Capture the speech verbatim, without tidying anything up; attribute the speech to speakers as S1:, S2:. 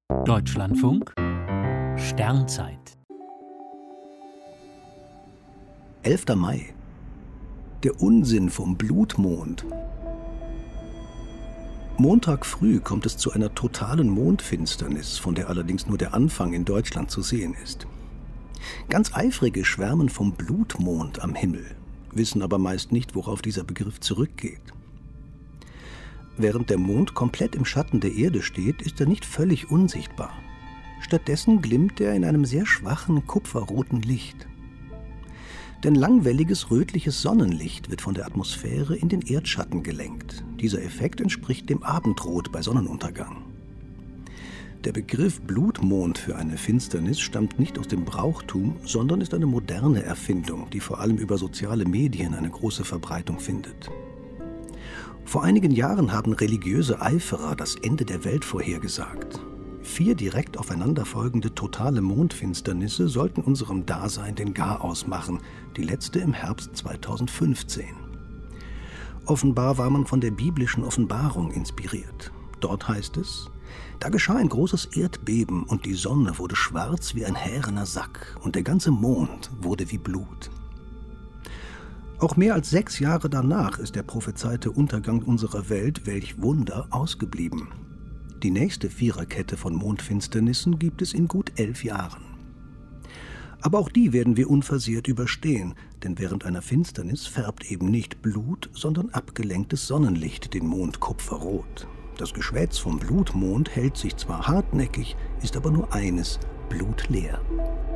S1: Deutschlandfunk Sternzeit
S2: elfter Mai. Der Unsinn vom Blutmond. Montag früh kommt es zu einer totalen Mondfinsternis, von der allerdings nur der Anfang in Deutschland zu sehen ist. Ganz Eifrige schwärmen vom Blutmond am Himmel, wissen aber meist nicht, worauf dieser Begriff zurückgeht. Während der Mond komplett im Schatten der Erde steht, ist er nicht völlig unsichtbar. Stattdessen glimmt er in einem sehr schwachen, kupferroten Licht. Denn langwelliges, rötliches Sonnenlicht wird von der Atmosphäre in den Erdschatten gelenkt. Dieser Effekt entspricht dem Abendrot bei Sonnenuntergang. Der Begriff Blutmond für eine Finsternis stammt nicht aus dem Brauchtum, sondern ist eine moderne Erfindung, die vor allem über soziale Medien eine große Verbreitung findet. Vor einigen Jahren haben religiöse Eiferer das Ende der Welt vorhergesagt. Vier direkt aufeinanderfolgende totale Mondfinsternisse sollten unserem Dasein den Garaus machen, die letzte im Herbst zweitausendfünfzehn. Offenbar war man von der biblischen Offenbarung inspiriert. Dort heißt es: Da geschah ein großes Erdbeben und die Sonne wurde schwarz wie ein härener Sack und der ganze Mond wurde wie Blut. Auch mehr als sechs Jahre danach ist der prophezeite Untergang unserer Welt, welch Wunder, ausgeblieben. Die nächste Viererkette von Mondfinsternissen gibt es in gut elf Jahren. Aber auch die werden wir unversehrt überstehen, denn während einer Finsternis färbt eben nicht Blut, sondern abgelenktes Sonnenlicht den Mond kupferrot. Das Geschwätz vom Blutmond hält sich zwar hartnäckig, ist aber nur eines: blutleer.